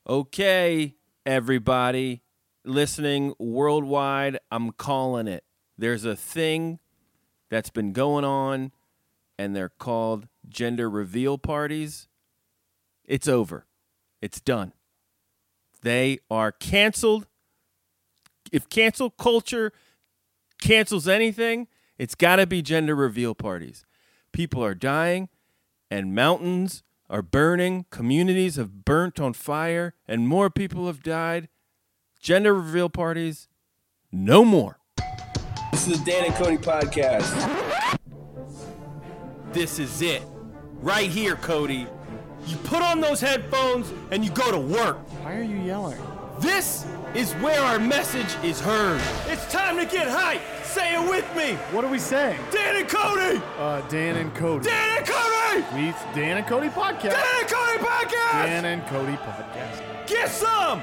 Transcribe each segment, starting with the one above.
Okay, everybody listening worldwide, I'm calling it. There's a thing that's been going on, and they're called gender reveal parties. It's over. It's done. They are canceled. If cancel culture cancels anything, it's got to be gender reveal parties. People are dying, and mountains are burning. Communities have burnt on fire, and more people have died. Gender reveal parties, no more. This is the Dan and Cody podcast. This is it. Right here, Cody. You put on those headphones and you go to work. Why are you yelling? This is where our message is heard. It's time to get hype. Say it with me. What are we saying? Dan and Cody. Dan and Cody. Dan and Cody. It's Dan and Cody podcast. Dan and Cody podcast. Dan and Cody podcast. Get some.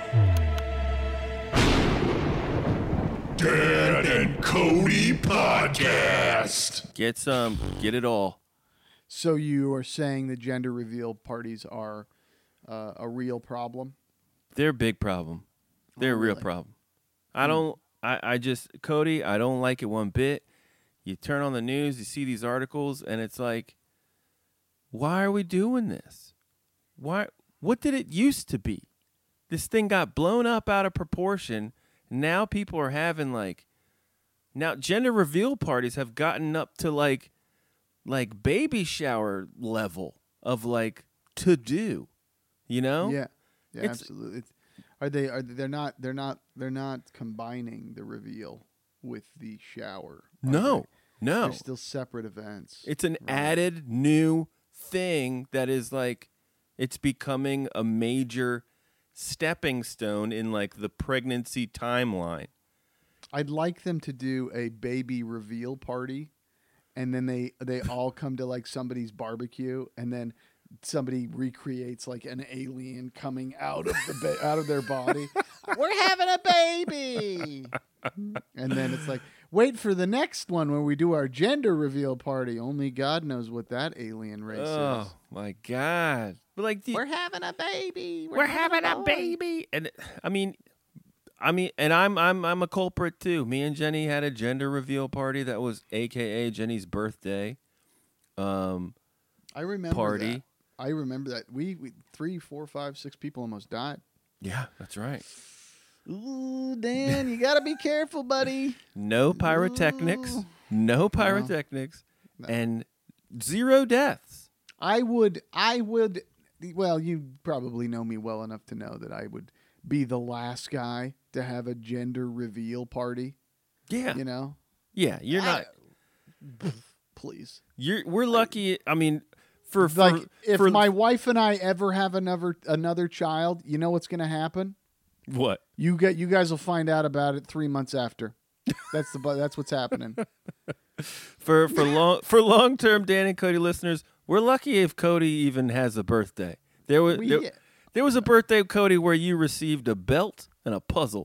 Dan and Cody podcast. Get some. Get it all. So you are saying the gender reveal parties are a real problem? They're a big problem. They're a real really? problem. I just, Cody, I don't like it one bit. You turn on the news, you see these articles, and it's like, why are we doing this? What did it used to be? This thing got blown up out of proportion. Now people are having now gender reveal parties have gotten up to like baby shower level of to do, you know? Yeah, It's- absolutely. They're not combining the reveal with the shower. are No. they? They're still separate events. It's an right? added new thing that is it's becoming a major stepping stone in the pregnancy timeline. I'd like them to do a baby reveal party, and then they all come to somebody's barbecue, and then somebody recreates an alien coming out of out of their body. We're having a baby, and then it's wait for the next one when we do our gender reveal party. Only God knows what that alien race Oh is. my God! But We're having a baby. we're having a baby, and I mean, and I'm a culprit too. Me and Jenny had a gender reveal party that was AKA Jenny's birthday. I remember Party. that. I remember that. We 3, 4, 5, 6 people almost died. Yeah, that's right. Ooh, Dan, you gotta be careful, buddy. No pyrotechnics. Ooh. No pyrotechnics, No. and 0 deaths. I would. Well, you probably know me well enough to know that I would be the last guy to have a gender reveal party. Yeah, You know, yeah. You're not. please. We're lucky. I mean, for If for my wife and I ever have another child, you know what's going to happen? what? You guys will find out about it 3 months after. That's what's happening. For long term Dan and Cody listeners, we're lucky if Cody even has a birthday. There was a birthday, Cody, where you received a belt and a puzzle.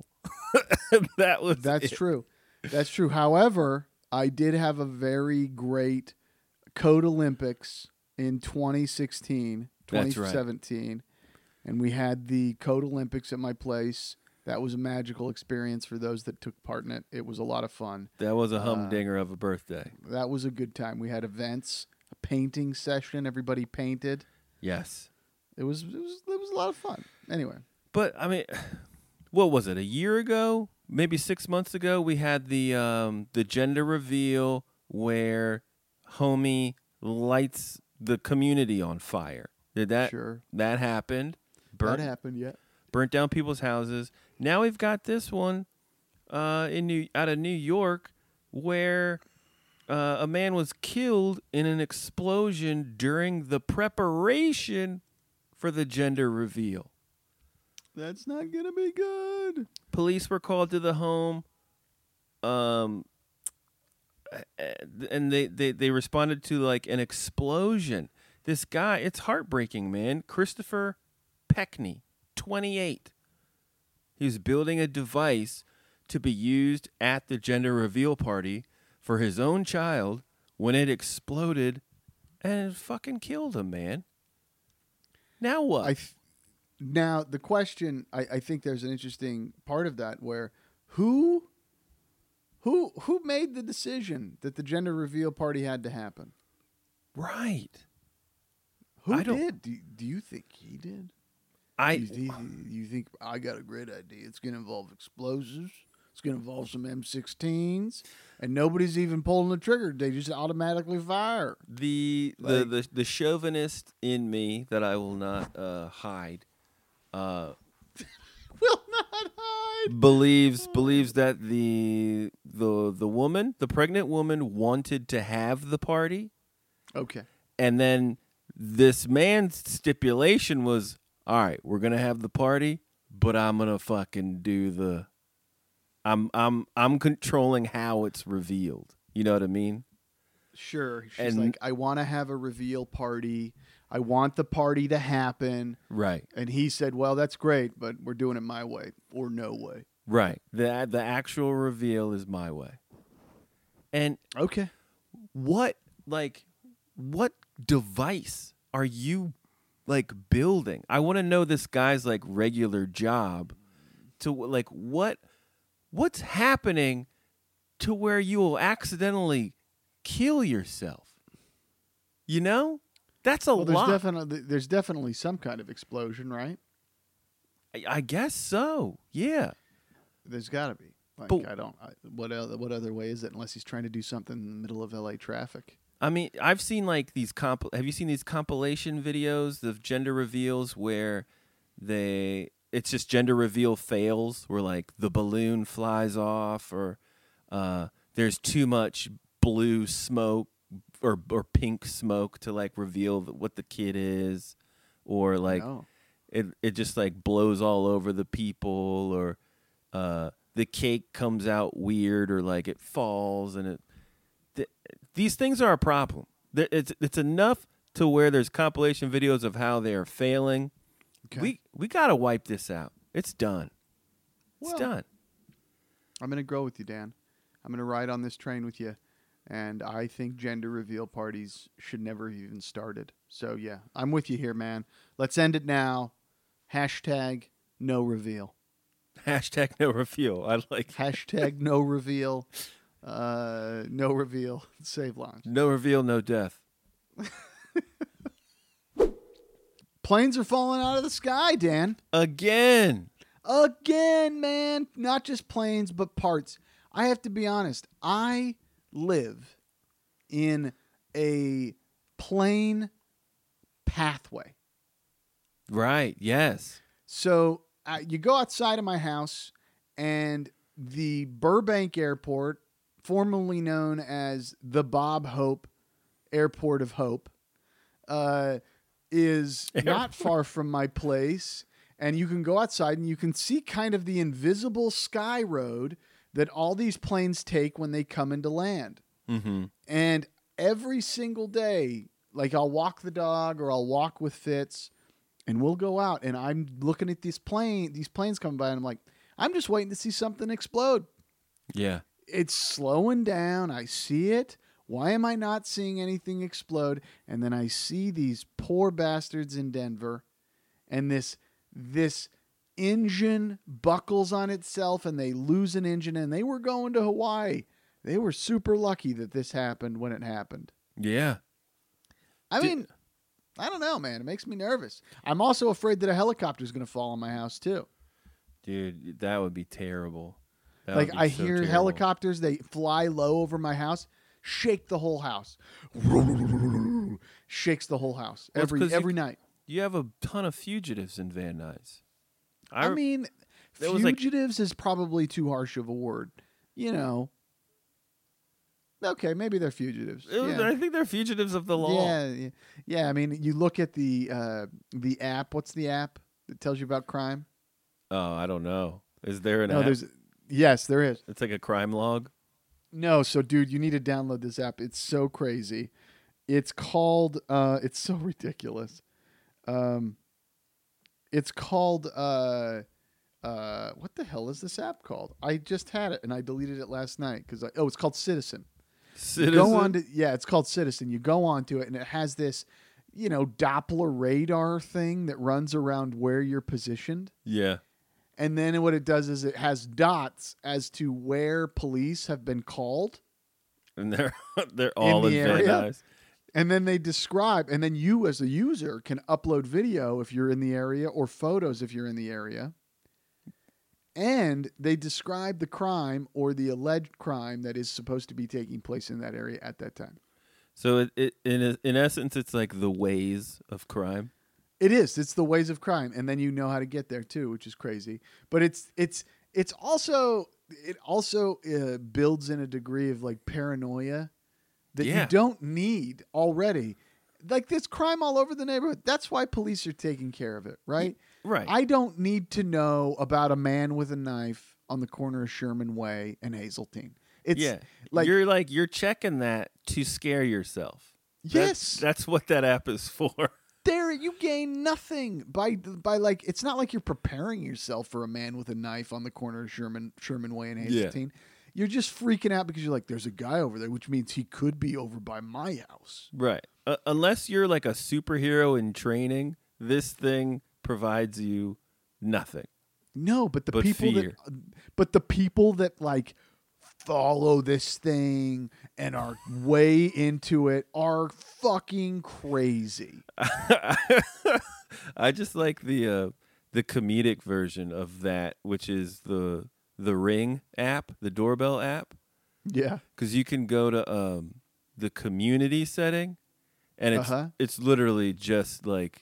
That's true. That's true. However, I did have a very great Code Olympics in 2016, That's right. 2017, and we had the Code Olympics at my place. That was a magical experience for those that took part in it. It was a lot of fun. That was a humdinger of a birthday. That was a good time. We had events, a painting session. Everybody painted. Yes. It was a lot of fun. Anyway, But I mean, what was it? A year ago, maybe 6 months ago, we had the gender reveal where homie lights the community on fire. Did that? Sure. That happened. that happened. Yeah. Burnt down people's houses. Now we've got this one out of New York where a man was killed in an explosion during the preparation for the gender reveal. That's not gonna be good. Police were called to the home, and they responded to an explosion. This guy, it's heartbreaking, man. Christopher Peckney, 28. He was building a device to be used at the gender reveal party for his own child when it exploded and it fucking killed him, man. Now what? Now the question, I think there's an interesting part of that where who made the decision that the gender reveal party had to happen? Right. Who I don't- did? Do you think he did? You think I got a great idea? It's going to involve explosives. It's going to involve some M16s, and nobody's even pulling the trigger. They just automatically fire. the chauvinist in me that I will not hide Will not hide. believes that the woman, the pregnant woman, wanted to have the party, Okay. and then this man's stipulation was, all right, we're gonna have the party, but I'm gonna fucking do the. I'm controlling how it's revealed. You know what I mean? Sure. She's And- like, I want to have a reveal party. I want the party to happen. Right. And he said, well, that's great, but we're doing it my way or no way. Right. The actual reveal is my way. And Okay. what device are you like building? I want to know this guy's like regular job to like what's happening to where you will accidentally kill yourself. You know? That's a Well, lot. there's definitely some kind of explosion, right? I guess so. Yeah. There's got to be. Like, But- what other way is it unless he's trying to do something in the middle of LA traffic? I mean, I've seen like these have you seen these compilation videos of gender reveals where it's just gender reveal fails where like the balloon flies off or there's too much blue smoke or pink smoke to like reveal what the kid is, or like No. it just like blows all over the people, or the cake comes out weird, or like it falls, and these things are a problem. It's enough to where there's compilation videos of how they are failing. Okay. We got to wipe this out. It's done. It's Well, done. I'm going to go with you, Dan. I'm going to ride on this train with you. And I think gender reveal parties should never have even started. So, yeah, I'm with you here, man. Let's end it now. Hashtag no reveal. Hashtag no reveal. I like Hashtag no reveal. No reveal. Save lives. no reveal, no death. Planes are falling out of the sky, Dan. Again. Again, man. Not just planes, but parts. I have to be honest. I live in a plane pathway. Right. Yes. So you go outside of my house, and the Burbank Airport, formerly known as the Bob Hope Airport of Hope, is not far from my place. And you can go outside and you can see kind of the invisible sky road that all these planes take when they come into land. Mm-hmm. And every single day, like I'll walk the dog or I'll walk with Fitz, and we'll go out, and I'm looking at these planes coming by, and I'm like, I'm just waiting to see something explode. Yeah. It's slowing down. I see it. Why am I not seeing anything explode? And then I see these poor bastards in Denver, and this engine buckles on itself, and they lose an engine, and they were going to Hawaii. They were super lucky that this happened when it happened. Yeah. I mean, I don't know, man. It makes me nervous. I'm also afraid that a helicopter is going to fall on my house, too. Dude, that would be terrible. That Like, would be I so hear terrible. helicopters, they fly low over my house, shake the whole house. Shakes the whole house Well, it's 'cause every night. You have a ton of fugitives in Van Nuys. I mean, there was, like- fugitives is probably too harsh of a word. You know. Okay, maybe they're fugitives. I think they're fugitives of the law. Yeah. I mean, you look at the app. What's the app that tells you about crime? Oh, I don't know. Is there an No, app? yes, there is. It's like a crime log. No, so dude, you need to download this app. It's so crazy. It's called it's so ridiculous. It's called what the hell is this app called? I just had it and I deleted it last night because it's called Citizen. Citizen. Go on to it's called Citizen. You go on to it and it has this Doppler radar thing that runs around where you're positioned. Yeah. And then what it does is it has dots as to where police have been called. And they're all in the Van area. Nuys. And then they describe, and then you as a user can upload video if you're in the area or photos if you're in the area. And they describe the crime or the alleged crime that is supposed to be taking place in that area at that time. So in essence, it's like the ways of crime. It is. It's the ways of crime, and then you know how to get there too, which is crazy. But it also builds in a degree of like paranoia that you don't need already. Like there's crime all over the neighborhood. That's why police are taking care of it, right? Right. I don't need to know about a man with a knife on the corner of Sherman Way and Hazeltine. It's you're checking that to scare yourself. Yes. That's what that app is for. There, you gain nothing by like. It's not like you're preparing yourself for a man with a knife on the corner of Sherman Way and Hazeltine. Yeah. You're just freaking out because you're like, there's a guy over there, which means he could be over by my house. Right. Unless you're like a superhero in training, this thing provides you nothing. No, but the people that like follow this thing and are way into it are fucking crazy. I just like the comedic version of that, which is the Ring app, the doorbell app. Yeah, because you can go to the community setting, and it's literally just like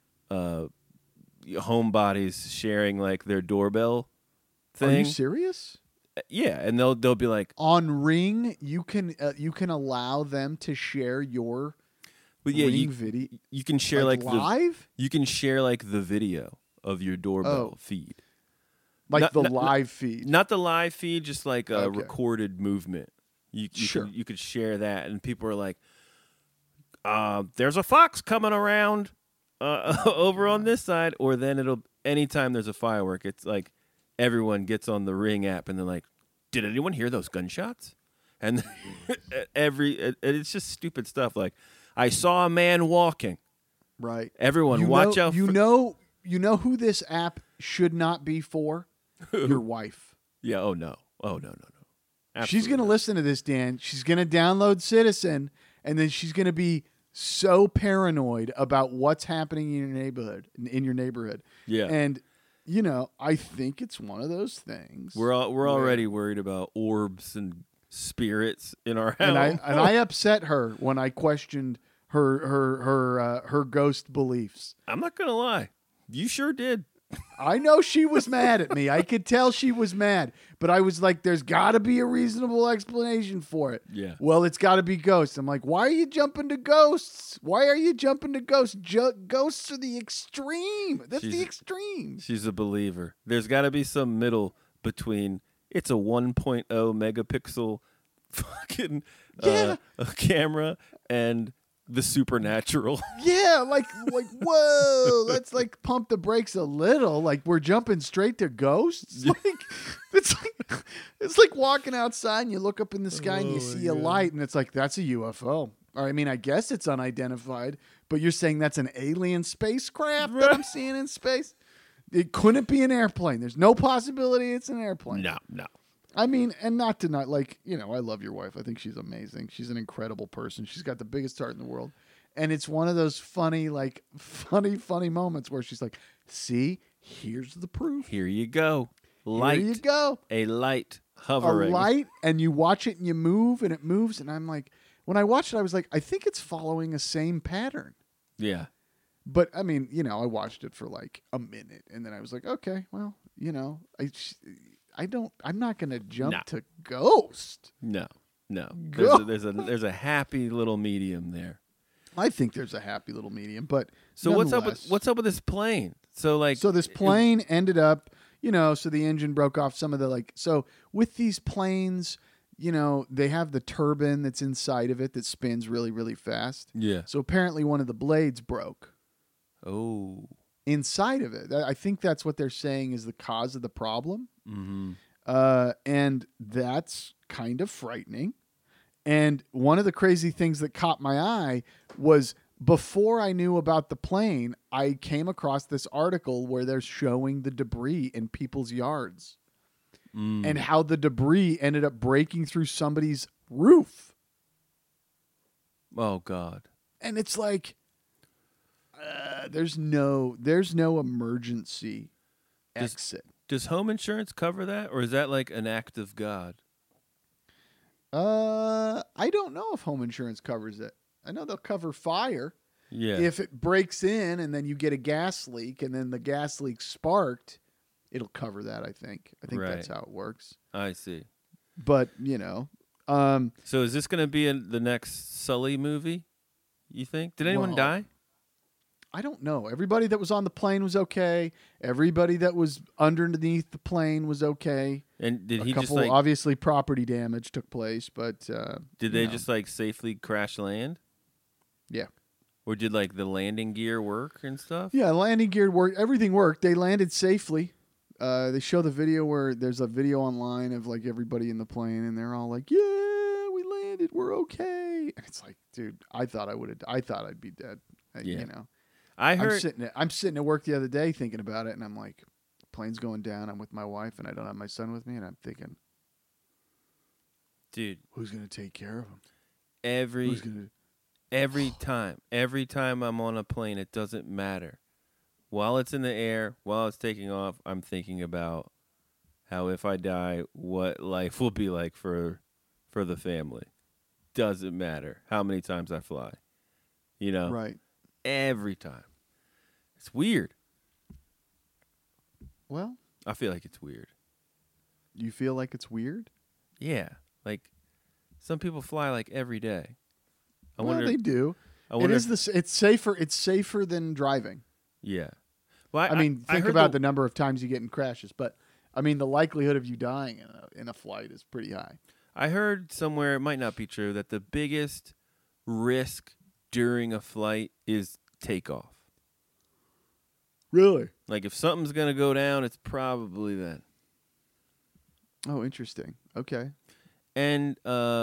homebodies sharing like their doorbell thing. Are you serious? Yeah, and they'll be like on Ring. You can allow them to share your Ring video. You can share like live. You can share like the video of your doorbell feed, like live feed, not the live feed, just like a recorded movement. You could share that, and people are like, "There's a fox coming around over on this side," or then anytime there's a firework, it's like. Everyone gets on the Ring app and they're like, "Did anyone hear those gunshots?" And it's just stupid stuff. Like, I saw a man walking. Right. Everyone, watch out. You know who this app should not be for? Your wife. Yeah. Oh no. Absolutely she's gonna listen to this, Dan. She's gonna download Citizen, and then she's gonna be so paranoid about what's happening in your neighborhood. Yeah. And. I think it's one of those things. We're already worried about orbs and spirits in our house. And I upset her when I questioned her ghost beliefs. I'm not gonna lie, you sure did. I know she was mad at me. I could tell she was mad, but I was like, "There's got to be a reasonable explanation for it." Yeah. Well, it's got to be ghosts. I'm like, "Why are you jumping to ghosts? Why are you jumping to ghosts? Ghosts are the extreme. That's the extreme." She's a believer. There's got to be some middle between. It's a 1.0 megapixel fucking a camera and the supernatural. Yeah, like whoa, let's like pump the brakes a little. Like we're jumping straight to ghosts. It's like walking outside and you look up in the sky and you see a light and it's like that's a UFO. Or I mean, I guess it's unidentified, but you're saying that's an alien spacecraft that I'm seeing in space? It couldn't be an airplane. There's no possibility it's an airplane. No. I mean, and not to I love your wife. I think she's amazing. She's an incredible person. She's got the biggest heart in the world. And it's one of those funny moments where she's like, "See, here's the proof. Here you go. Light. Here you go. A light hovering. A light, and you watch it and you move, and it moves. And I'm like, when I watched it, I was like, I think it's following a same pattern. Yeah. But, I mean, I watched it for like a minute, and then I was like, okay, well, I'm not going to jump to Ghost. No. There's a happy little medium there. I think there's a happy little medium, but so what's up with this plane? So this plane ended up, so the engine broke off. Some of the so with these planes, they have the turbine that's inside of it that spins really, really fast. Yeah. So apparently one of the blades broke. Oh. Inside of it, I think that's what they're saying is the cause of the problem. Mm-hmm. And that's kind of frightening. And one of the crazy things that caught my eye was before I knew about the plane, I came across this article where they're showing the debris in people's yards and how the debris ended up breaking through somebody's roof. Oh God. And it's like, there's no emergency exit. Does home insurance cover that, or is that like an act of God? I don't know if home insurance covers it. I know they'll cover fire. Yeah. If it breaks in and then you get a gas leak and then the gas leak sparked, it'll cover that, I think. I think that's Right. how it works. I see. But, So is this going to be in the next Sully movie? You think? Did anyone Well, die? I don't know. Everybody that was on the plane was okay. Everybody that was underneath the plane was okay. And did he a couple, just like? obviously, property damage took place, but Did they just like safely crash land? Yeah. Or did like the landing gear work and stuff? Yeah, landing gear worked. Everything worked. They landed safely. They show the video where there's a video online of like everybody in the plane, and they're all like, "Yeah, we landed. We're okay." And it's like, dude, I thought I'd be dead. Yeah. You know, I heard. I'm sitting at work the other day thinking about it, and I'm like, plane's going down. I'm with my wife, and I don't have my son with me, and I'm thinking, Dude, who's gonna take care of him? every Who's gonna? every time I'm on a plane, it doesn't matter. While it's in the air, while it's taking off, I'm thinking about how if I die, what life will be like for the family. Doesn't matter how many times I fly. You know? Right. Every time. It's weird. Well, I feel like it's weird. you feel like it's weird? Yeah. Like some people fly like every day. I Well, wonder they do. I wonder It's safer. It's safer than driving. Yeah. Well, I mean, I think heard about the number of times you get in crashes, but I mean, the likelihood of you dying in a flight is pretty high. I heard somewhere, it might not be true, that the biggest risk during a flight is takeoff. Really? Like if something's going to go down, it's probably then. Oh, interesting. Okay. And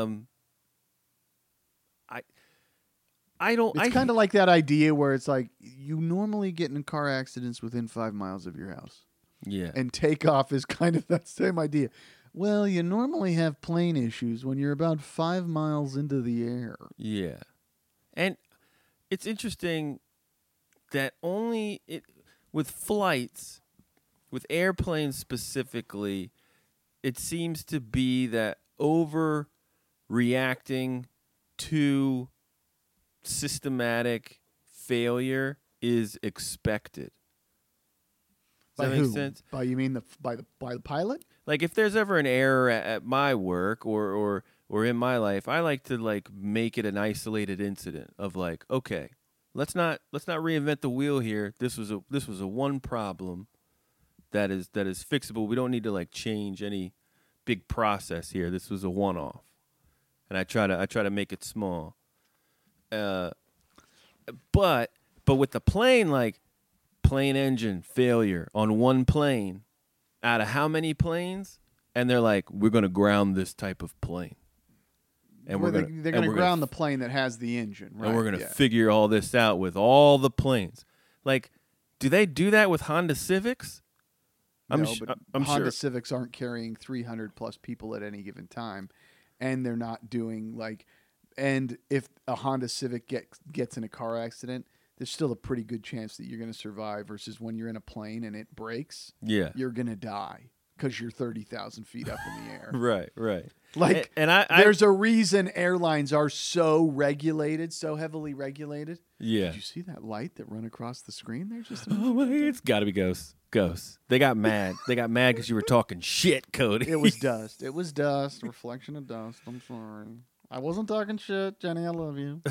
I don't It's kind of like that idea where it's like you normally get in car accidents within 5 miles of your house, Yeah. and takeoff is kind of that same idea. Well, you normally have plane issues when you're about 5 miles into the air. Yeah. And it's interesting that with flights, with airplanes specifically, it seems to be that overreacting to systematic failure is expected. Does that make sense? By you mean by the pilot? Like if there's ever an error at my work or in my life, I like to like make it an isolated incident of like, okay, let's not reinvent the wheel here. This was a one problem that is fixable. We don't need to like change any big process here. This was a one-off. And I try to make it small. But with the plane, like plane engine failure on one plane out of how many planes? And they're like, we're going to ground this type of plane. And they're going to ground the plane that has the engine, right? And we're going to figure all this out with all the planes. Like, do they do that with Honda Civics? I'm Honda sure. Civics aren't carrying 300 plus people at any given time, and they're not doing like. And if a Honda Civic gets in a car accident, there's still a pretty good chance that you're going to survive. Versus when you're in a plane and it breaks, Yeah. you're going to die because you're 30,000 feet up in the air. Right. Like, and I there's a reason airlines are so regulated, so heavily regulated. Yeah. Did you see that light that run across the screen there? Just a Oh my God, it's got to be ghosts. Ghosts. They got mad. They got mad because you were talking shit, Cody. It was dust. It was dust. Reflection of dust. I'm sorry. I wasn't talking shit, Jenny. I love you.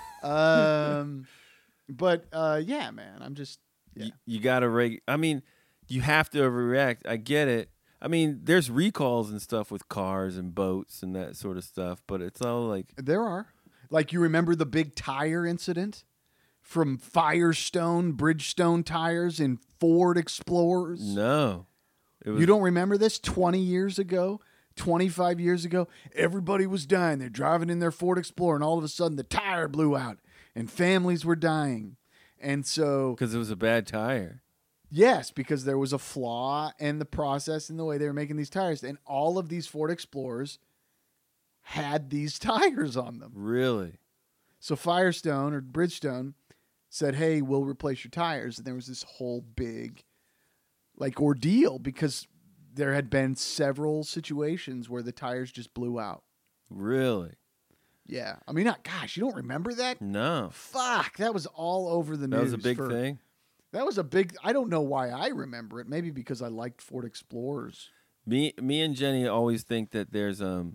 But yeah, man. I'm just You got to I mean, you have to overreact. I get it. I mean, there's recalls and stuff with cars and boats and that sort of stuff, but it's all like There are. Like, you remember the big tire incident from Firestone, Bridgestone tires in Ford Explorers? no. It was, You don't remember this? 20 years ago? 25 years ago? Everybody was dying. They're driving in their Ford Explorer, and all of a sudden the tire blew out. and families were dying. And so, Because it was a bad tire. yes, because there was a flaw in the process in the way they were making these tires. And all of these Ford Explorers had these tires on them. Really? So Firestone or Bridgestone said, hey, we'll replace your tires. And there was this whole big ordeal because there had been several situations where the tires just blew out. Really? Yeah. I mean, gosh, you don't remember that? No. Fuck, that was all over the news. That was a big thing. That was a big, I don't know why I remember it. Maybe because I liked Ford Explorers. Me and Jenny always think that there's a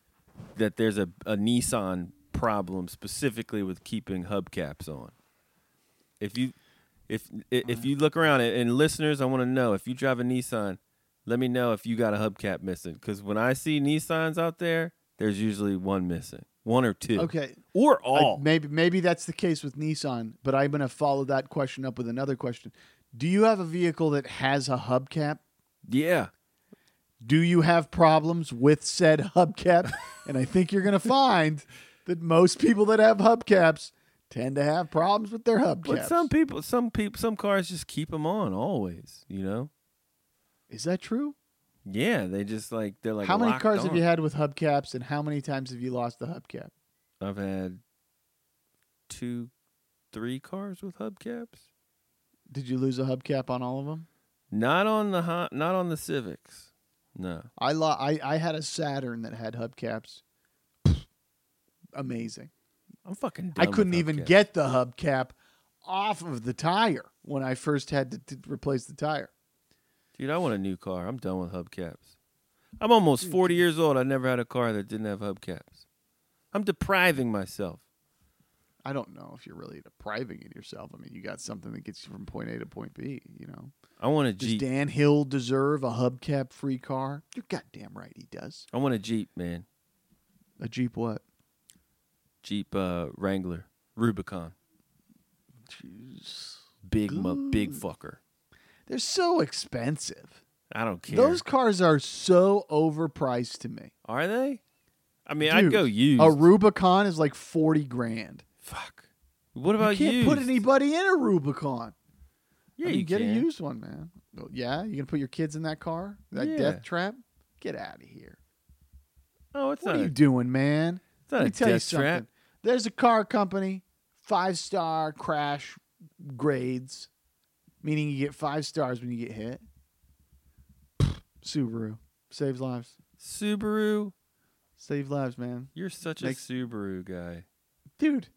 Nissan problem specifically with keeping hubcaps on. If you look around and listeners, I want to know if you drive a Nissan, let me know if you got a hubcap missing. Because when I see Nissans out there, there's usually one missing, one or two, Okay. or all. Maybe that's the case with Nissan, but I'm going to follow that question up with another question. Do you have a vehicle that has a hubcap? Yeah. Do you have problems with said hubcap? And I think you're going to find that most people that have hubcaps tend to have problems with their hubcaps. But some cars just keep them on always. You know. Is that true? Yeah, they're like. How many locked cars on. have you had with hubcaps, and how many times have you lost the hubcap? I've had 2, 3 cars with hubcaps. Did you lose a hubcap on all of them? Not on the Civics. No. I had a Saturn that had hubcaps. Amazing. I'm fucking I done couldn't with even hubcaps. get the hubcap off of the tire when I first had to replace the tire. Dude, I want a new car. I'm done with hubcaps. I'm almost 40 years old. I never had a car that didn't have hubcaps. I'm depriving myself. I don't know if you're really depriving it yourself. I mean, you got something that gets you from point A to point B, you know. I want a Does Jeep. Dan Hill deserve a hubcap-free car? You're goddamn right he does. I want a Jeep, man. A Jeep what? Jeep Wrangler. Rubicon. Jeez. Big fucker. They're so expensive. I don't care. Those cars are so overpriced to me. Are they? I mean, Dude, I'd go used. A Rubicon is like $40,000. Fuck. What about You can't used? put anybody in a Rubicon. Yeah, I mean, you get can. a used one, man. Well, yeah, you gonna put your kids in that car? That Yeah. death trap? Get out of here. Oh, it's What not. are you doing, man? It's not Let me a tell you death something. trap. There's a car company, 5-star crash grades, meaning you get 5 stars when you get hit. Subaru saves lives. Subaru. Save lives, man. You're such a Makes- Subaru guy. Dude,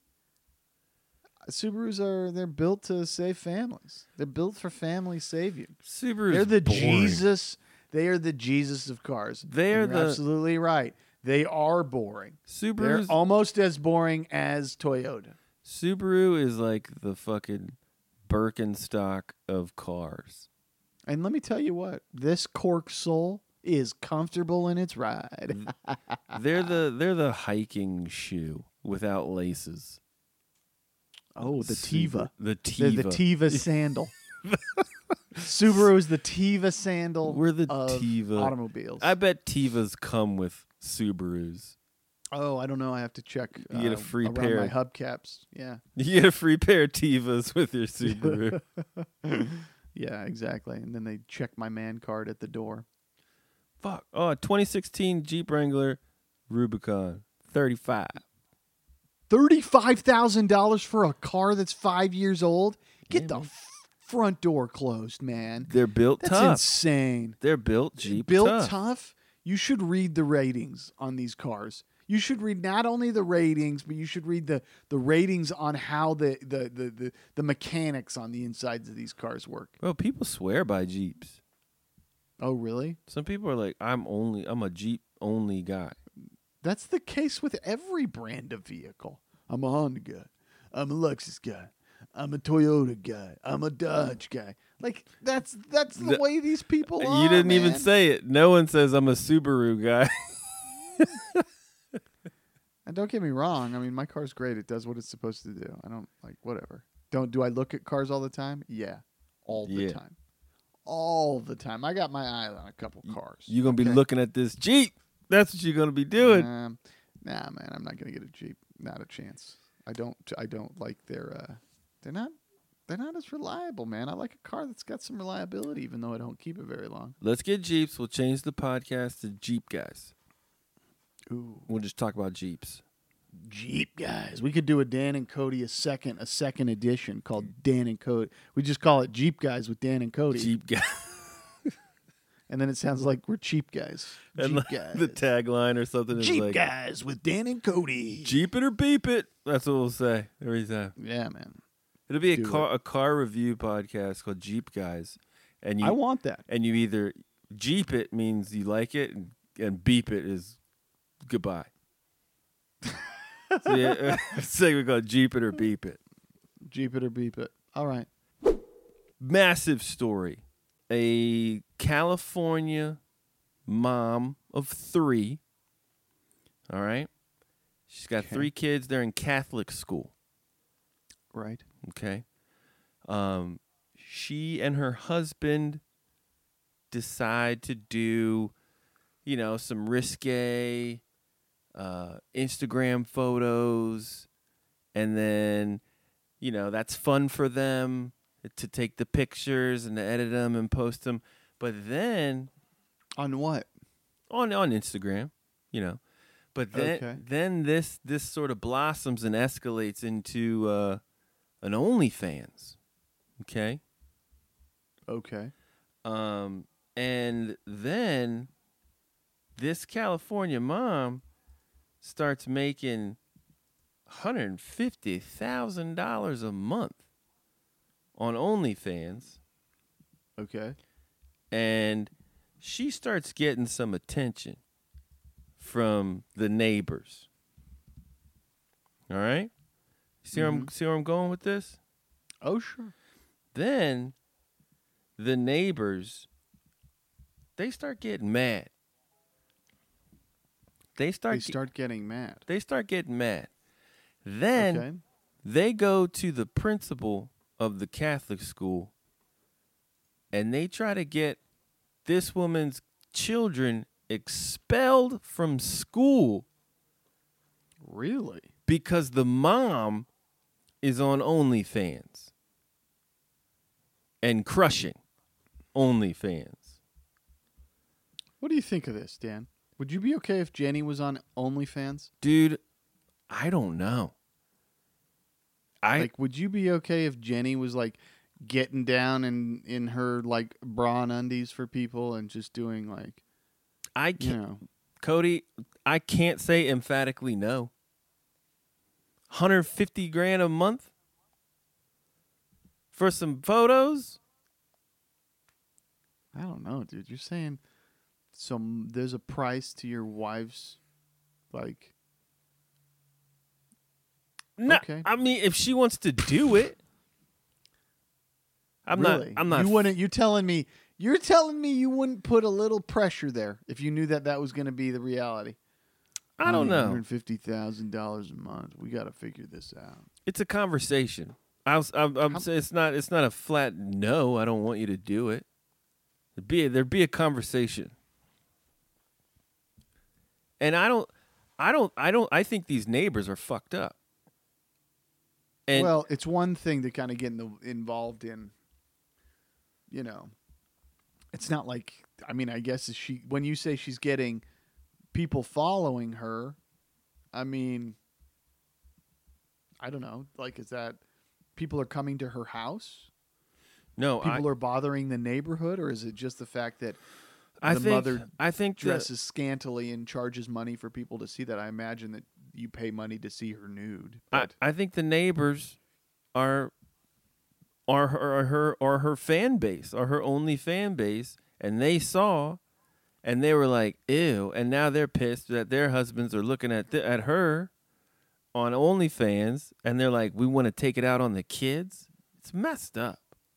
Subarus they're built to save families. They're built for family savior. Subaru's They're the boring. Jesus. They are the Jesus of cars. They're And you're the- absolutely right. They are boring. They're Subaru's almost as boring as Toyota. Subaru is like the fucking Birkenstock of cars. And let me tell you what, this cork sole is comfortable in its ride. They're the hiking shoe without laces. Oh, the Subaru- Tiva. The They're Tiva. the Tiva sandal. Subaru is the Tiva sandal We're the of Tiva. automobiles. I bet Tivas come with Subarus. Oh, I don't know. I have to check You get a free around pair. my hubcaps. Yeah. You get a free pair of Tivas with your Subaru. Yeah, exactly. And then they check my man card at the door. Fuck. Oh, 2016 Jeep Wrangler Rubicon. 35. $35,000 for a car that's 5 years old? Get the Maybe. front door closed, man. They're built That's tough. insane. They're built Jeep Built tough. tough. You should read the ratings on these cars. You should read not only the ratings, but you should read the ratings on how the mechanics on the insides of these cars work. Well, people swear by Jeeps. Oh, really? Some people are like, I'm a Jeep only guy. That's the case with every brand of vehicle. I'm a Honda guy. I'm a Lexus guy. I'm a Toyota guy. I'm a Dodge guy. Like that's the way these people are. You didn't even man. say it. No one says I'm a Subaru guy. And don't get me wrong. I mean, my car's great. It does what it's supposed to do. I don't like whatever. Do I look at cars all the time? Yeah, all the Yeah. time. All the time. I got my eye on a couple cars. You're going to be okay? looking at this Jeep. That's what you're going to be doing. Nah, man. I'm not gonna get a Jeep. Not a chance. I don't like their. They're not as reliable, man. I like a car that's got some reliability, even though I don't keep it very long. Let's get Jeeps. We'll change the podcast to Jeep Guys. Ooh, We'll just talk about Jeeps. Jeep Guys. We could do a Dan and Cody a second edition called Dan and Cody. We just call it Jeep Guys with Dan and Cody. Jeep Guys. And then it sounds like we're cheap guys. And Jeep like Guys. the tagline or something is Jeep like, Guys with Dan and Cody. Jeep it or beep it. That's what we'll say every time. Yeah, man. It'll be Do a car review podcast called Jeep Guys. And I want that. And you either Jeep it means you like it, and beep it is goodbye. So yeah, segment called Jeep it or beep it. Jeep it or beep it. All right. Massive story. A California mom of 3. All right. She's got 3 kids. They're in Catholic school. Right. Okay. She and her husband decide to do, some risque Instagram photos. And then, that's fun for them to take the pictures and to edit them and post them. But then On what? on Instagram, But then this sort of blossoms and escalates into an OnlyFans. Okay? Okay. And then this California mom starts making $150,000 a month on OnlyFans, Okay. and she starts getting some attention from the neighbors. All right? See where I'm going with this? Oh, sure. Then the neighbors, they start getting mad. They start getting mad. They start getting mad. Then they go to the principal of the Catholic school and they try to get this woman's children expelled from school. Really? Because the mom is on OnlyFans and crushing OnlyFans. What do you think of this, Dan? Would you be okay if Jenny was on OnlyFans? Dude, I don't know. Would you be okay if Jenny was like getting down in her like bra and undies for people and just doing like I can't, Cody, I can't say emphatically no. $150,000 a month for some photos? I don't know, dude. You're saying there's a price to your wife's like. No, Okay. I mean, if she wants to do it, I'm not. You're telling me you wouldn't put a little pressure there if you knew that was going to be the reality. I don't know. $150,000 a month. We got to figure this out. It's a conversation. I'm saying it's not a flat no. I don't want you to do it. There'd be a conversation. And I think these neighbors are fucked up. And well, it's one thing to kind of get involved in, it's not like, I mean, I guess when you say she's getting people following her, I mean, I don't know, like, is that people are coming to her house? No, people are bothering the neighborhood, or is it just the fact that I think dresses scantily and charges money for people to see that? I imagine that you pay money to see her nude. I think the neighbors are her fan base, are her only fan base, and they saw, and they were like, ew, and now they're pissed that their husbands are looking at her on OnlyFans, and they're like, we want to take it out on the kids. It's messed up.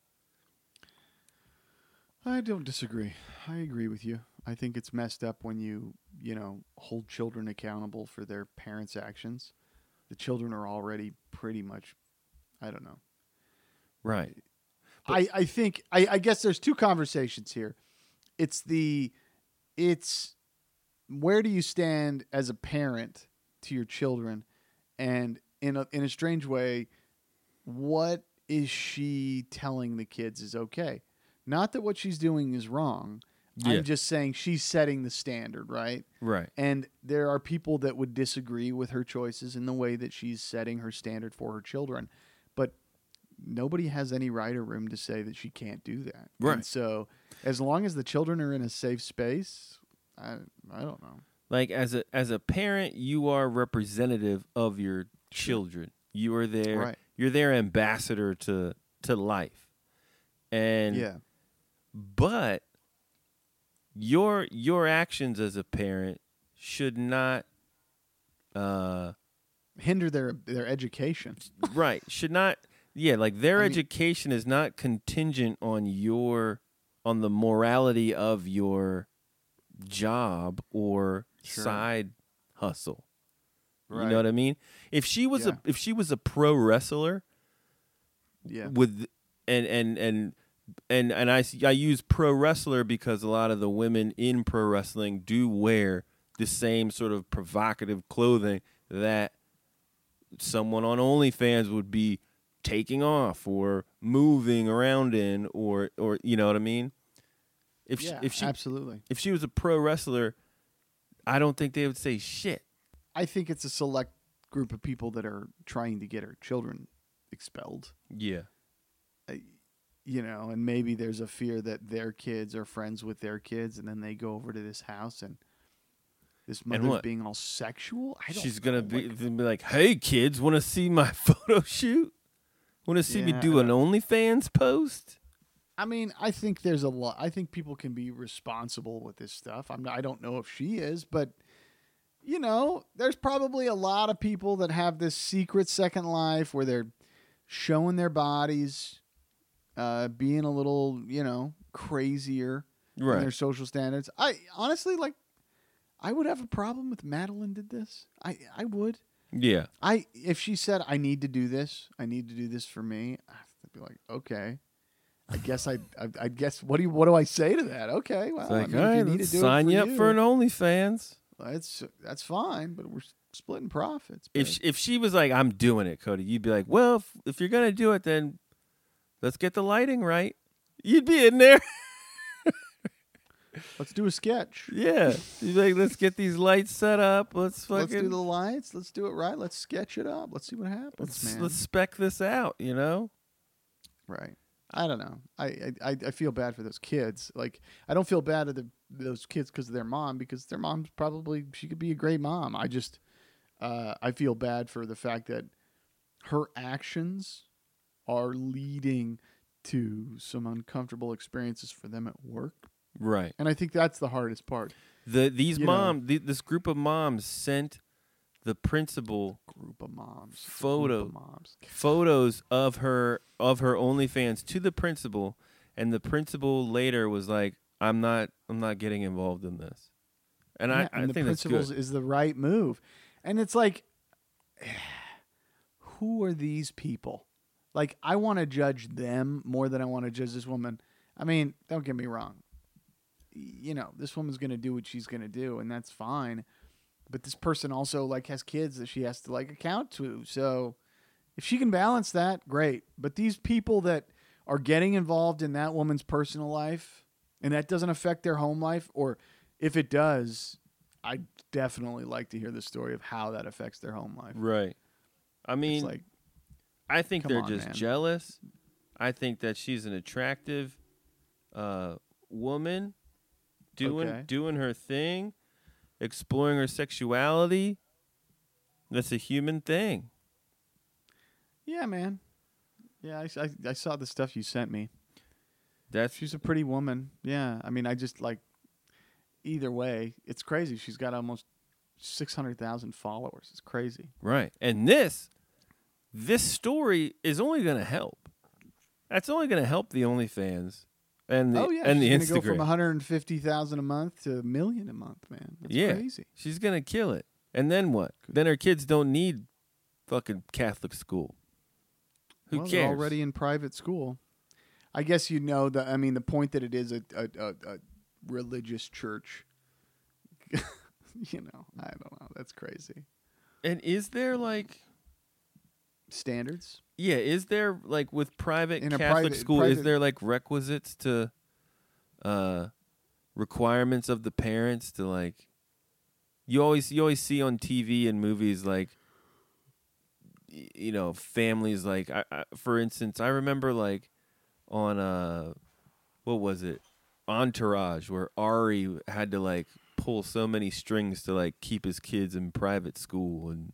I don't disagree. I agree with you. I think it's messed up when you hold children accountable for their parents' actions. The children are already pretty much, I don't know. Right. I think I guess there's two conversations here. It's where do you stand as a parent to your children, and in a strange way, what is she telling the kids is okay? Not that what she's doing is wrong. Yeah. I'm just saying she's setting the standard, right? Right. And there are people that would disagree with her choices in the way that she's setting her standard for her children. But nobody has any right or room to say that she can't do that. Right. And so as long as the children are in a safe space, I don't know. Like as a parent, you are representative of your children. You are their Right. you're their ambassador to life. And Yeah. but your actions as a parent should not Hinder their education. right, should not like their I mean- education is not contingent on the morality of your job or Sure. side hustle. You Right. know what I mean? If she was Yeah. if she was a pro wrestler Yeah. with and I use pro wrestler because a lot of the women in pro wrestling do wear the same sort of provocative clothing that someone on OnlyFans would be taking off or moving around in or you know what I mean? If she absolutely. if she was a pro wrestler, I don't think they would say shit. I think it's a select group of people that are trying to get her children expelled. Yeah. And maybe there's a fear that their kids are friends with their kids, and then they go over to this house and this mother's what? being all sexual. She's gonna be like, "Hey kids, want to see my photo shoot? Want to see me Yeah, do an OnlyFans post?" I mean, I think there's a lot. I think people can be responsible with this stuff. I don't know if she is, but there's probably a lot of people that have this secret second life where they're showing their bodies, being a little, crazier in Right. their social standards. I honestly I would have a problem if Madeline did this. I would. Yeah. If she said, I need to do this for me, I'd be like, okay. I guess what do I say to that? Okay, well, It's like, if all you right, need let's to do sign it you up for an OnlyFans. that's fine, but we're splitting profits. If she was like, "I'm doing it, Cody," you'd be like, "Well, if you're gonna do it, then let's get the lighting right." You'd be in there. Let's do a sketch. Yeah. You'd be like, "Let's get these lights set up. Let's Let's do fucking the lights. Let's do it right. Let's sketch it up. Let's see what happens, man. let's spec this out." You know. Right. I don't know. I feel bad for those kids. Like, I don't feel bad at those kids because of their mom, because their mom's probably, she could be a great mom. I just, I feel bad for the fact that her actions are leading to some uncomfortable experiences for them at work. Right. And I think that's the hardest part. These You moms, this group of moms sent the principal Group of moms. photos of her OnlyFans to the principal, and the principal later was like, I'm not getting involved in this. And Yeah, I the think that's principles good. is the right move. And it's like, who are these people? Like, I want to judge them more than I want to judge this woman. I mean, don't get me wrong. This woman's going to do what she's going to do, and that's fine. But this person also has kids that she has to account to. So if she can balance that, great. But these people that are getting involved in that woman's personal life and that doesn't affect their home life, or if it does, I'd definitely like to hear the story of how that affects their home life. Right. I mean, It's I think come they're on, just man. jealous. I think that she's an attractive woman doing her thing, exploring her sexuality. That's a human thing. yeah, man. Yeah, I saw the stuff you sent me. She's a That's pretty woman. Yeah. I mean, I just either way, it's crazy. She's got almost 600,000 followers. It's crazy. right. And this story is only going to help. That's only going to help the OnlyFans and the and the she's gonna Instagram. go from 150,000 a month to $1 million a month, man. That's Yeah. crazy. She's going to kill it. And then what? Then her kids don't need fucking Catholic school. Who Well, cares? they're already in private school. I guess the point that it is a religious church. I don't know. That's crazy. And is there standards. Yeah, is there like with private In a Catholic private- school? Is private- there like requisites to requirements of the parents to like? You always see on TV and movies like families like for instance I remember like on what was it, Entourage, where Ari had to like pull so many strings to like keep his kids in private school and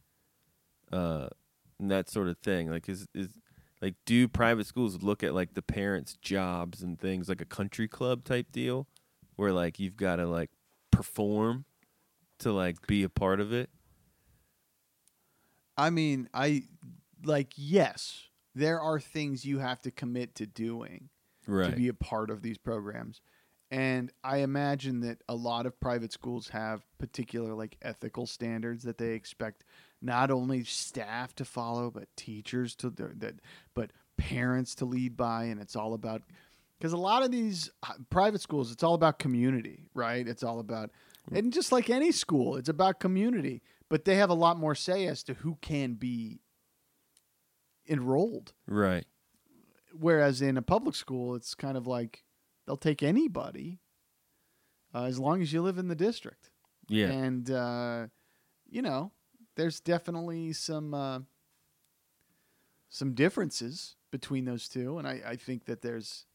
that sort of thing. Like is like, do private schools look at like the parents' jobs and things like a country club type deal, where like you've got to like perform to like be a part of it? I mean, yes, there are things you have to commit to doing Right. to be a part of these programs. And I imagine that a lot of private schools have particular like ethical standards that they expect not only staff to follow, but teachers but parents to lead by. And it's all about, because a lot of these private schools, it's all about community, right? It's all about, and just like any school, it's about community, but they have a lot more say as to who can be enrolled. Right. Whereas in a public school, it's kind of like they'll take anybody as long as you live in the district. Yeah. And, there's definitely some differences between those two. And I think that there's,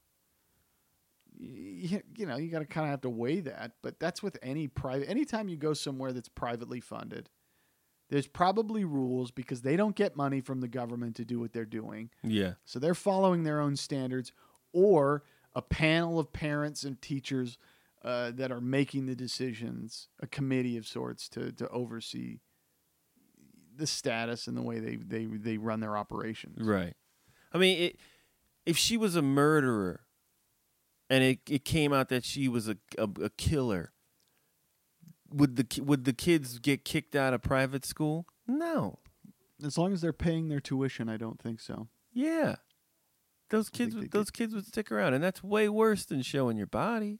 you got to kind of have to weigh that. But that's with any private. Anytime you go somewhere that's privately funded, there's probably rules because they don't get money from the government to do what they're doing. Yeah. So they're following their own standards, or a panel of parents and teachers that are making the decisions, a committee of sorts to oversee the status and the way they run their operations. Right. I mean, if she was a murderer and it came out that she was a killer, would the kids get kicked out of private school? No. As long as they're paying their tuition, I don't think so. Yeah. Those kids would stick around, and that's way worse than showing your body.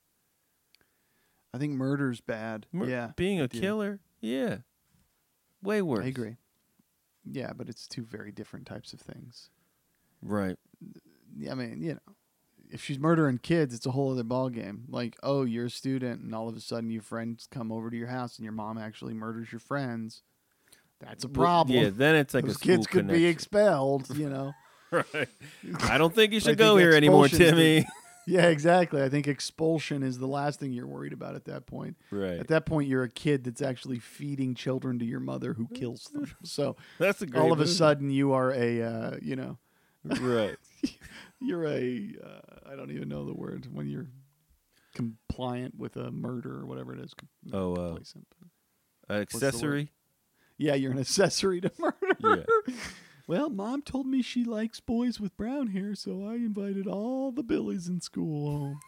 I think murder's bad. Yeah. Being a killer, yeah. Way worse. I agree. Yeah, but it's two very different types of things. Right. I mean, if she's murdering kids, it's a whole other ballgame. Like, oh, you're a student, and all of a sudden your friends come over to your house, and your mom actually murders your friends. That's a problem. Yeah, then it's like Those a school kids could be expelled, Right. I don't think you I should think go here anymore, expulsion's Timmy. Yeah, exactly. I think expulsion is the last thing you're worried about at that point. Right. At that point, you're a kid that's actually feeding children to your mother who kills them. So That's a great all of a movie. sudden, you are a, Right. you're a, I don't even know the word, when you're compliant with a murder or whatever it is. Complacent. Accessory. Yeah, you're an accessory to murder. Yeah. Well, Mom told me she likes boys with brown hair, so I invited all the Billies in school home.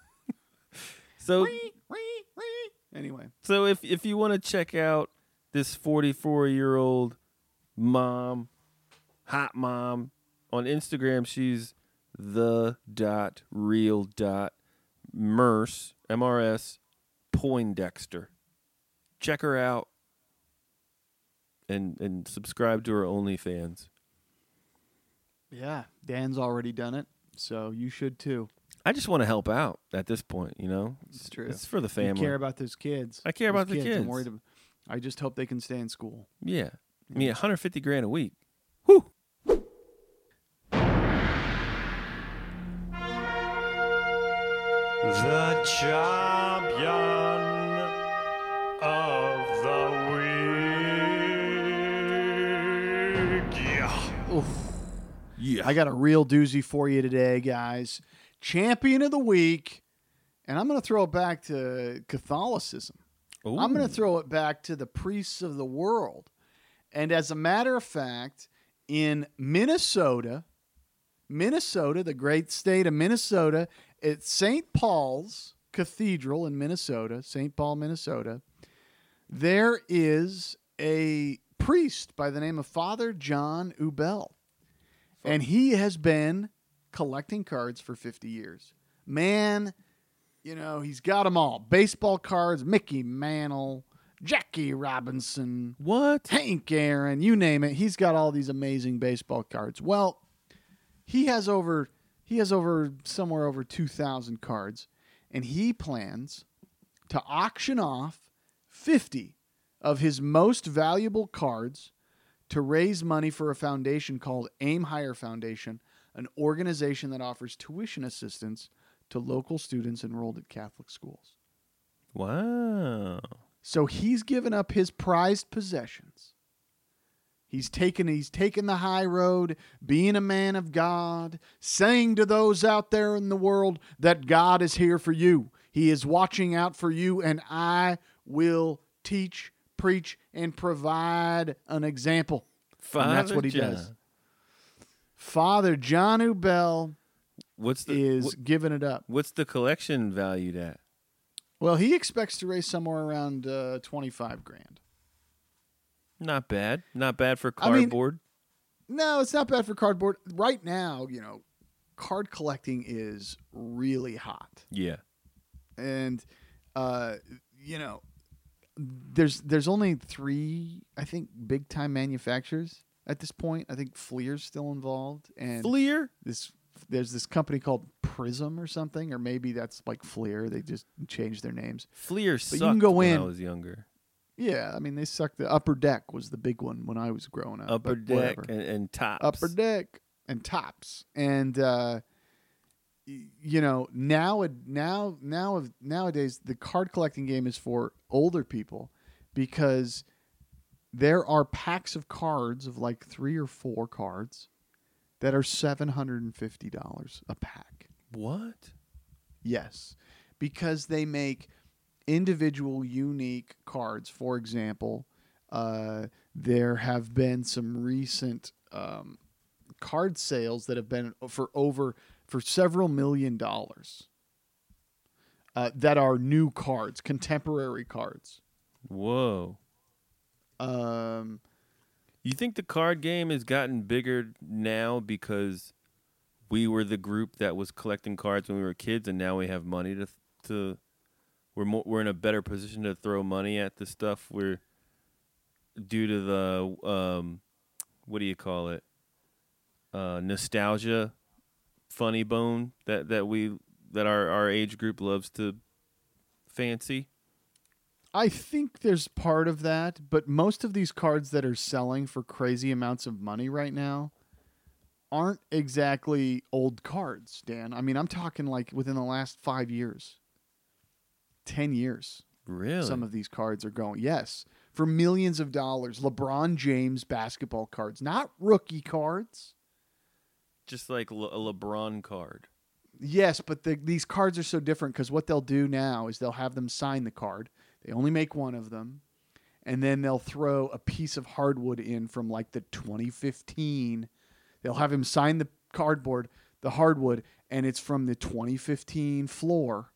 So Anyway. So if you want to check out this 44-year-old mom, hot mom, on Instagram, she's the.real.mrs, M-R-S, Poindexter. Check her out and subscribe to her OnlyFans. Yeah, Dan's already done it, so you should too. I just want to help out at this point, It's true. It's for the You family. care about those kids. I care about the I'm kids. worried about, I just hope they can stay in school. Yeah. I mean, $150,000 a week. Whew. The champion of the week. Yeah. Oof. Yeah. I got a real doozy for you today, guys. Champion of the week, and I'm going to throw it back to Catholicism. I'm going to throw it back to the priests of the world. And as a matter of fact, in Minnesota, the great state of Minnesota, at St. Paul's Cathedral in Minnesota, St. Paul, Minnesota, there is a priest by the name of Father John Ubel. And he has been collecting cards for 50 years. Man, he's got them all. Baseball cards, Mickey Mantle, Jackie Robinson, What? Hank Aaron, you name it. He's got all these amazing baseball cards. Well, he has somewhere over 2,000 cards, and he plans to auction off 50 of his most valuable cards to raise money for a foundation called Aim Higher Foundation, an organization that offers tuition assistance to local students enrolled at Catholic schools. Wow. So he's given up his prized possessions. He's taken the high road, being a man of God, saying to those out there in the world that God is here for you. He is watching out for you, and I will teach, preach, and provide an example. And that's what he does. Father John Ubell is giving it up. What's the collection valued at? Well, he expects to raise somewhere around $25,000. Not bad. Not bad for cardboard. No, it's not bad for cardboard. Right now, card collecting is really hot. Yeah. And there's only 3, I think, big time manufacturers at this point. I think Fleer's still involved, and Fleer? There's this company called Prism or something, or maybe that's like Fleer. They just changed their names. Fleer But sucked you can go when in. I was younger. Yeah, I mean they sucked. The Upper Deck was the big one when I was growing up. Upper but Deck whatever. and Tops. Upper Deck and Tops, and nowadays the card collecting game is for older people because there are packs of cards of like 3 or 4 cards that are $750 a pack. What? Yes, because they make individual unique cards. For example, there have been some recent card sales that have been for several $1 million that are new cards, contemporary cards. Whoa. You think the card game has gotten bigger now because we were the group that was collecting cards when we were kids, and now we have money to we're in a better position to throw money at the stuff we're due to the what do you call it? Nostalgia, funny bone that our age group loves to fancy. I think there's part of that, but most of these cards that are selling for crazy amounts of money right now aren't exactly old cards, Dan. I mean, I'm talking like within the last 5 years, 10 years. Really? Some of these cards are going, yes, for millions of dollars. LeBron James basketball cards, not rookie cards. Just like a LeBron card. Yes, but these cards are so different because what they'll do now is they'll have them sign the card. They only make one of them, and then they'll throw a piece of hardwood in from like the 2015. They'll have him sign the hardwood, and it's from the 2015 floor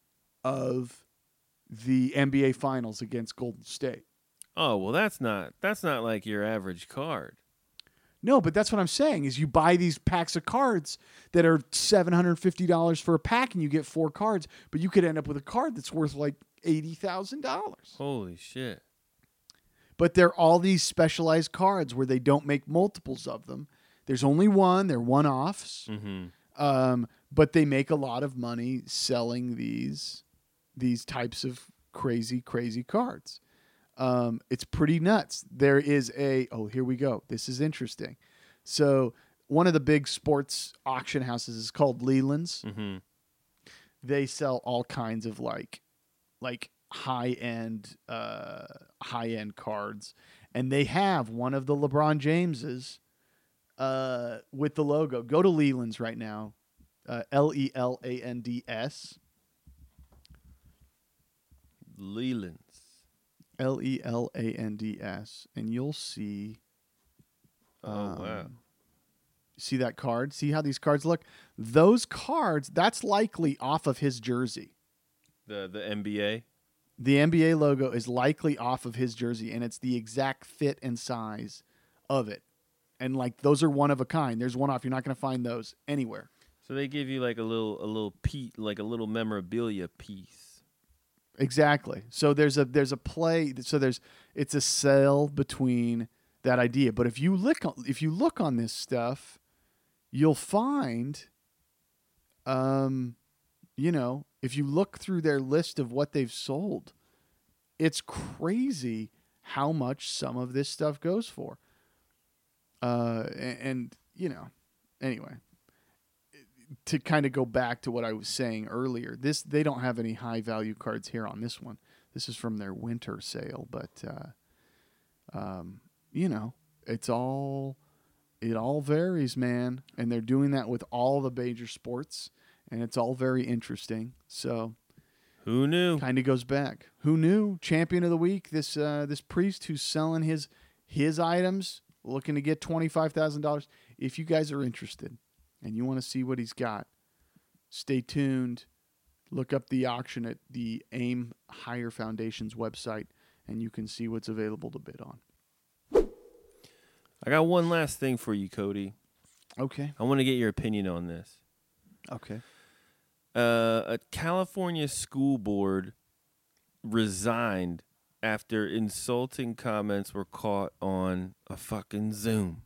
of the NBA Finals against Golden State. Oh, well, that's not like your average card. No, but that's what I'm saying is you buy these packs of cards that are $750 for a pack, and you get 4 cards, but you could end up with a card that's worth like $80,000. Holy shit. But they're all these specialized cards where they don't make multiples of them. There's only one. They're one-offs. Mm-hmm. But they make a lot of money selling these types of crazy, crazy cards. It's pretty nuts. There is here we go. This is interesting. So one of the big sports auction houses is called Leland's. Mm-hmm. They sell all kinds of like high-end cards, and they have one of the LeBron Jameses with the logo. Go to Leland's right now, Lelands. Leland's. Lelands, and you'll see. Oh wow! See that card? See how these cards look? Those cards, that's likely off of his jersey. The NBA. The NBA logo is likely off of his jersey, and it's the exact fit and size of it. And like those are one of a kind. There's one off. You're not going to find those anywhere. So they give you like a little memorabilia piece. Exactly. So there's a play. So it's a sell between that idea. But if you look on this stuff, you'll find, if you look through their list of what they've sold, it's crazy how much some of this stuff goes for. Anyway, to kind of go back to what I was saying earlier, they don't have any high value cards here on this one. This is from their winter sale, but it all varies, man, and they're doing that with all the major sports, and it's all very interesting. So Who knew? kind of goes back. Who knew? Champion of the week, this priest who's selling his items, looking to get $25,000. If you guys are interested and you want to see what he's got, stay tuned. Look up the auction at the AIM Higher Foundation's website, and you can see what's available to bid on. I got one last thing for you, Cody. Okay. I want to get your opinion on this. Okay. A California school board resigned after insulting comments were caught on a fucking Zoom.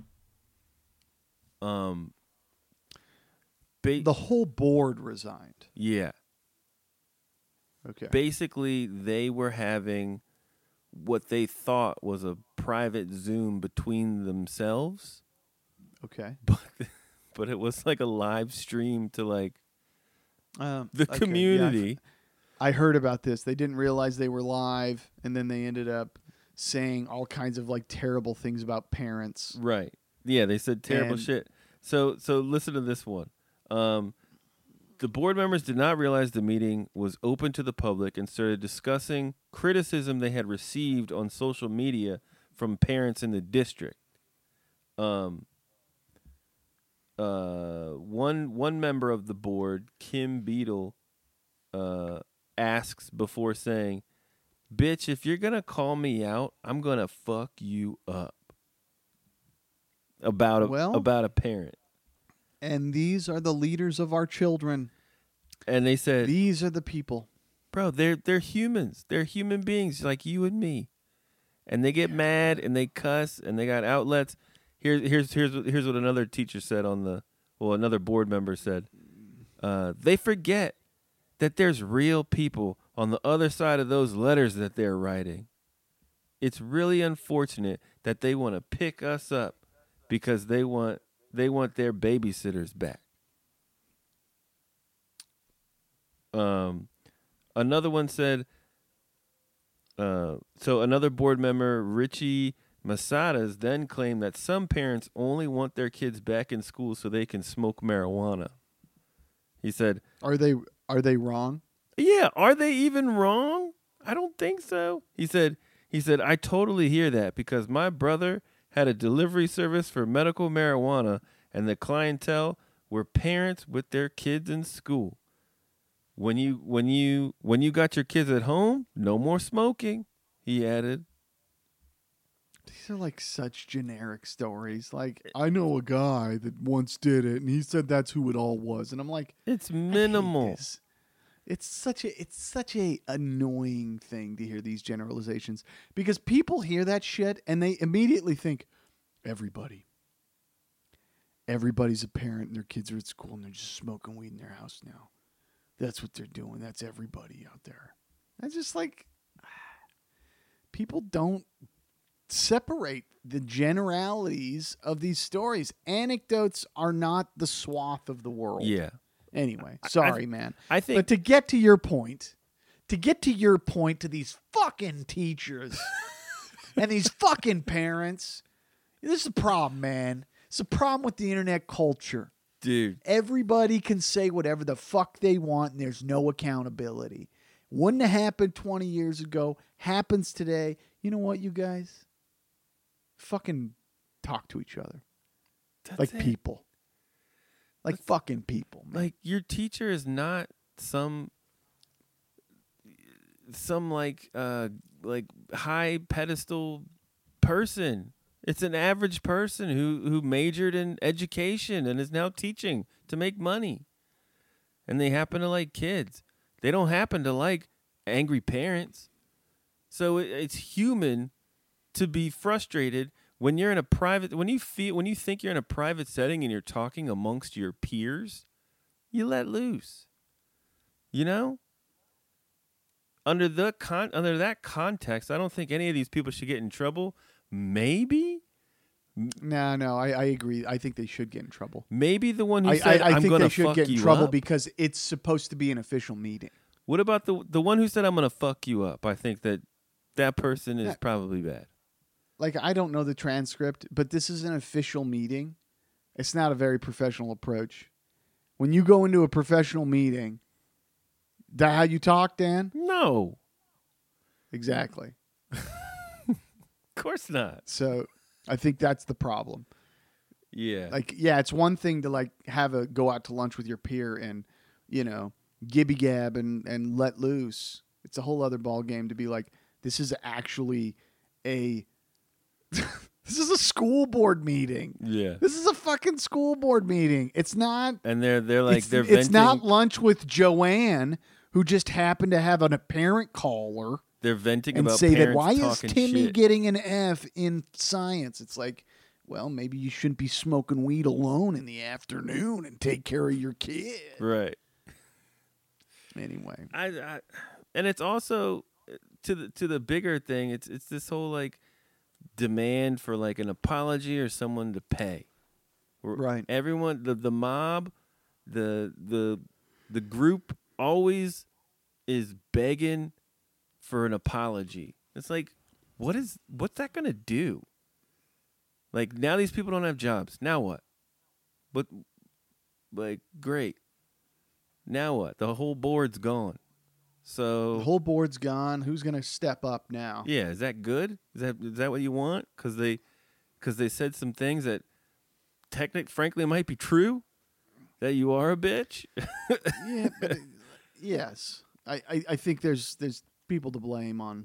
The whole board resigned. Yeah. Okay. Basically, they were having what they thought was a private Zoom between themselves, Okay. but it was like a live stream to like the Okay, community. yeah, I heard about this. They didn't realize they were live, and then they ended up saying all kinds of like terrible things about parents. Right. Yeah, they said terrible And- shit. So listen to this one. The board members did not realize the meeting was open to the public and started discussing criticism they had received on social media from parents in the district. One member of the board, Kim Beadle, asks before saying, "Bitch, if you're gonna call me out, I'm gonna fuck you up." About a parent. And these are the leaders of our children. And they said, These are the people. "Bro, they're humans. They're human beings like you and me." And they get mad and they cuss and they got outlets. Here's what another teacher said another board member said. They forget that there's real people on the other side of those letters that they're writing. It's really unfortunate that they want to pick us up because they want their babysitters back. Another one said, so another board member, Richie Masadas, then claimed that some parents only want their kids back in school so they can smoke marijuana. He said, Are they wrong? "Yeah, are they even wrong? I don't think so." He said, "I totally hear that because my brother had a delivery service for medical marijuana and the clientele were parents with their kids in school. When you got your kids at home, no more smoking," he added. These are like such generic stories. Like, I know a guy that once did it, and he said that's who it all was. And I'm like, It's I hate minimal. this. It's such a annoying thing to hear these generalizations because people hear that shit and they immediately think everybody's a parent and their kids are at school and they're just smoking weed in their house now. That's what they're doing. That's everybody out there. That's just like people don't separate the generalities of these stories. Anecdotes are not the swath of the world. Yeah. Anyway, sorry, man. I think But to get to your point to these fucking teachers and these fucking parents, this is a problem, man. It's a problem with the internet culture. dude, Everybody can say whatever the fuck they want and there's no accountability. Wouldn't have happened 20 years ago. Happens today. You know what, you guys? Fucking talk to each other. that's Like it. people. Like fucking people, man. Like your teacher is not some like high pedestal person. It's an average person who majored in education and is now teaching to make money. And they happen to like kids. They don't happen to like angry parents. So it's human to be frustrated when you're in a private, when you think you're in a private setting and you're talking amongst your peers, you let loose. You know? Under that context, I don't think any of these people should get in trouble. Maybe? No, I agree. I think they should get in trouble. Maybe the one who said, I I'm think going they to should fuck get in you trouble up. because it's supposed to be an official meeting. What about the one who said, I'm going to fuck you up? I think that person is probably bad. Like, I don't know the transcript, but this is an official meeting. It's not a very professional approach. When you go into a professional meeting, that how you talk, Dan? No. Exactly. Of course not. So I think that's the problem. Yeah. Like, yeah, it's one thing to like go out to lunch with your peer and, gibby gab and let loose. It's a whole other ball game to be like, this is actually this is a school board meeting. Yeah. This is a fucking school board meeting. It's not. And they're like it's, they're it's venting. not lunch with Joanne, who just happened to have an apparent caller They're venting and about say that parents why is talking Timmy shit. getting an F in science? It's like, well, maybe you shouldn't be smoking weed alone in the afternoon and take care of your kid. Right. Anyway, I and it's also to the bigger thing. It's this whole like demand for like an apology or someone to pay. Right. Everyone, the mob, the group always is begging for an apology. It's like, what's that gonna do? Like, now these people don't have jobs. Now what? But like, great. Now what? The whole board's gone. So the whole board's gone. Who's going to step up now? yeah, is that good? Is that what you want? Because they said some things that frankly might be true. That you are a bitch. Yeah, but yes. I think there's people to blame on.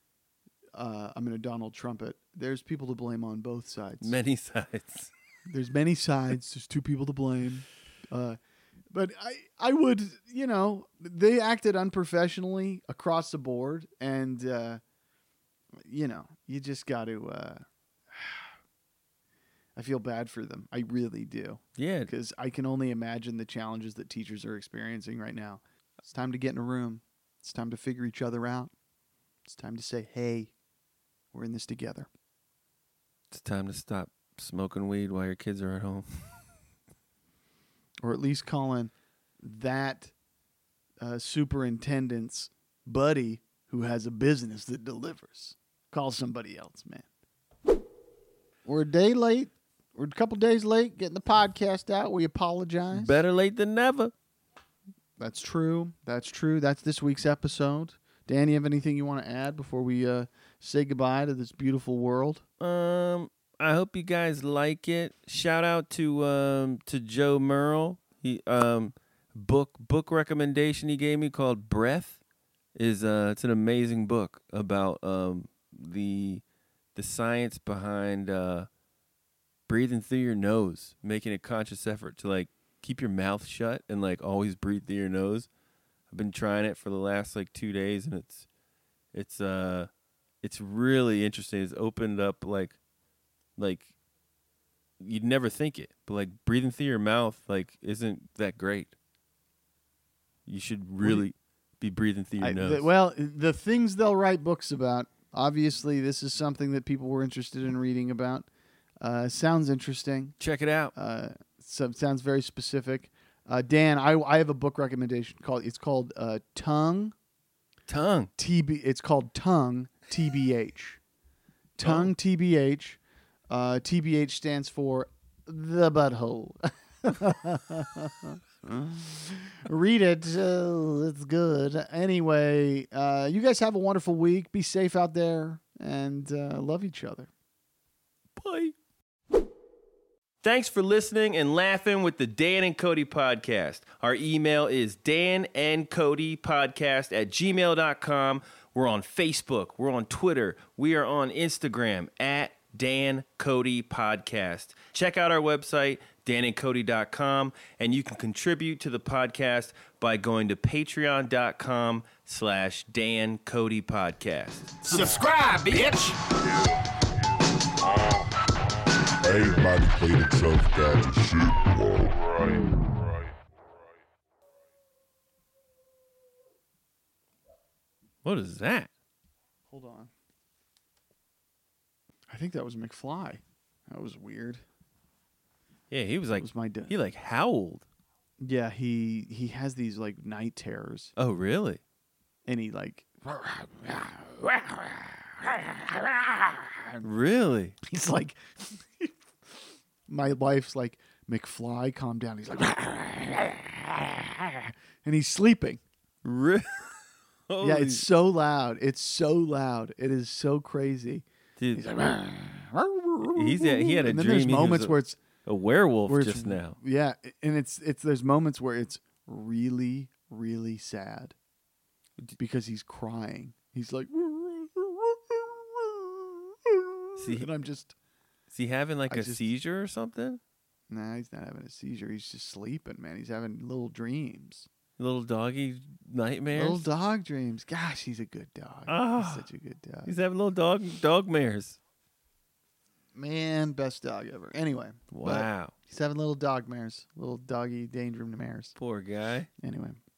I'm going to Donald Trump it. There's people to blame on both sides. Many sides. There's many sides. There's two people to blame. But I would, they acted unprofessionally across the board. And, you just got to, I feel bad for them. I really do. Yeah. Because I can only imagine the challenges that teachers are experiencing right now. It's time to get in a room. It's time to figure each other out. It's time to say, hey, we're in this together. It's time to stop smoking weed while your kids are at home. Or at least calling that superintendent's buddy who has a business that delivers. Call somebody else, man. We're a day late. We're a couple days late getting the podcast out. We apologize. Better late than never. That's true. That's this week's episode. Dan, you have anything you want to add before we say goodbye to this beautiful world? I hope you guys like it. Shout out to Joe Merle. He book recommendation he gave me called Breath is it's an amazing book about the science behind breathing through your nose, making a conscious effort to like keep your mouth shut and like always breathe through your nose. I've been trying it for the last like 2 days and it's really interesting. It's opened up like you'd never think it, but like breathing through your mouth like isn't that great. You should really be breathing through your nose. The things they'll write books about. Obviously, this is something that people were interested in reading about. Sounds interesting. Check it out. Sounds very specific. Dan, I have a book recommendation called Tongue. It's called Tongue TBH. Tongue TBH. TBH stands for the butthole. Read it. It's good. Anyway, you guys have a wonderful week. Be safe out there and love each other. Bye. Thanks for listening and laughing with the Dan and Cody podcast. Our email is danandcodypodcast@gmail.com. We're on Facebook. We're on Twitter. We are on Instagram @Dan Cody Podcast. Check out our website, danandcody.com, and you can contribute to the podcast by going to patreon.com/DanCodyPodcast. Subscribe, bitch! Everybody play the tough guy and shit. Right. What is that? Hold on. I think that was McFly. That was weird. Yeah, he was That like, was my dad. he like howled. Yeah, he has these like night terrors, Oh, really? and he like Really? he's like, my wife's like, McFly, calm down. He's like, and he's sleeping. Really? Yeah, it's so loud. It's so loud. It is so crazy. Dude, He's like, he had a and then dream there's he was moments a- where it's a werewolf where just now. Yeah, and it's there's moments where it's really really sad because he's crying. He's like, See- and I'm just, Is he having like I a just- seizure or something? nah, he's not having a seizure. He's just sleeping, man. He's having little dreams, Little doggy nightmares? little dog dreams. Gosh, he's a good dog. Ah. He's such a good dog. He's having little dog mares. Man, best dog ever. Anyway, but Wow. he's having little dog mares, little doggy danger mares. Poor guy. Anyway,